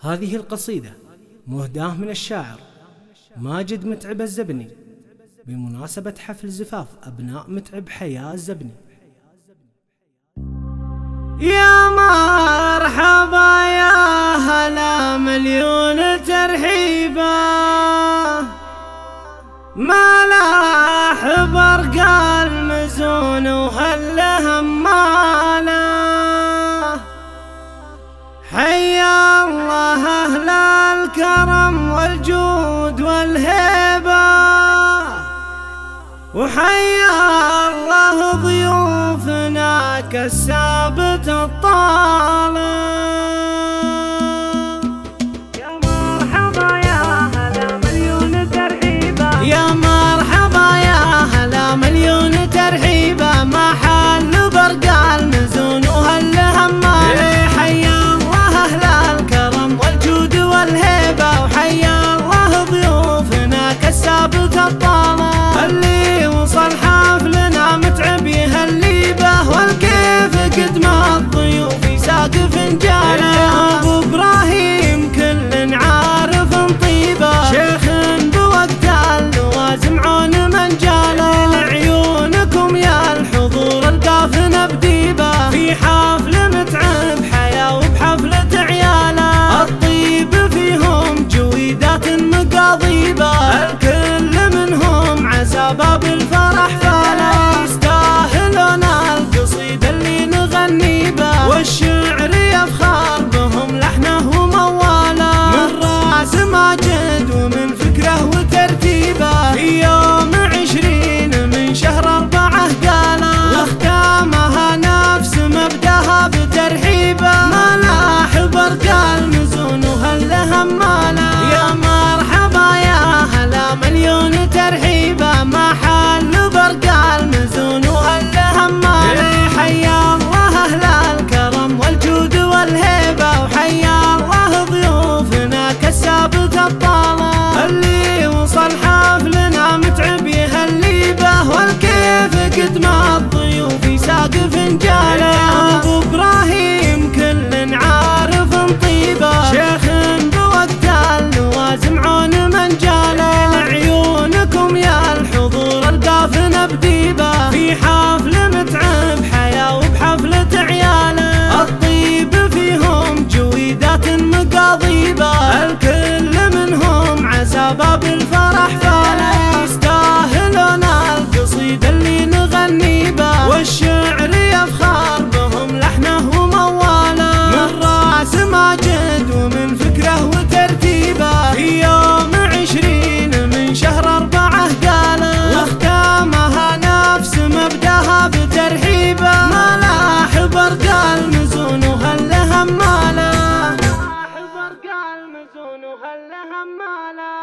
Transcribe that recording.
هذه القصيدة مهداة من الشاعر ماجد متعب الزبني بمناسبة حفل زفاف أبناء متعب حياة الزبني. يا مرحبا يا هلا مليون ترحيبا، ملاح برقى المزون وهل هماله، حيا الله أهل الكرم والجود والهيبة، وحيا الله ضيوفنا كالسابت الطالب. يا مرحبا يا هلا مليون ترحيبا، يا مرحبا يا هلا مليون ترحيبا، محل برقى المزون وهل هماله، حيا الله أهل الكرم والجود والهيبة، وحيا الله ضيوفنا كالسابت الطالب. اللي وصل حفلنا متعب يهلي به، والكيف قد ما الضيوف يساق فنجاله، ابو ابراهيم كل عارف طيبه، شيخ بوقت اللوازم عون من جاله، لعيونكم يا الحضور القافنا بديبه، في حفل متعب حياه وبحفله عياله، الطيب فيهم جويدات مقاضيبه، الكل منهم عسى باب الفرح فاله، يستاهلون القصيدة اللي نغني به، والشعر يفخر بهم لحنه ومواله، من راس ماجد ومن فكره وترتيبه، في يوم 20 من شهر 4 قاله، واختامها نفس مبداها بترحيبه، ملاح برقى المزون وهل هماله. يا مرحبا يا هلا مليون ترحيبا، محل برقى المزون وهل هماله، حيا الله أهل الكرم والجود والهيبة، وحيا الله ضيوفنا كالسابت الطالب. اللي وصل حفلنا متعب يهلي به، والكيف قد ما الضيوف يساق فنجاله، ابو ابراهيم كل عارف طيبه، شيخ بوقت اللوازم عون من جاله، لعيونكم يا الحضور القافنا بديبه، في حفل متعب حياه وبحفله عياله، الطيب فيهم جويدات مقاضيبه، الكل منهم عسى باب الفرح فاله، يستاهلون القصيدة اللي نغني به، والشعر يفخر بهم لحنه ومواله، من راس ماجد ومن فكره وترتيبه، في يوم 20 من شهر 4 قاله، واختامها نفس مبداها بترحيبه، ملاح برقى المزون وهل هماله، ملاح برقى المزون وهل هماله.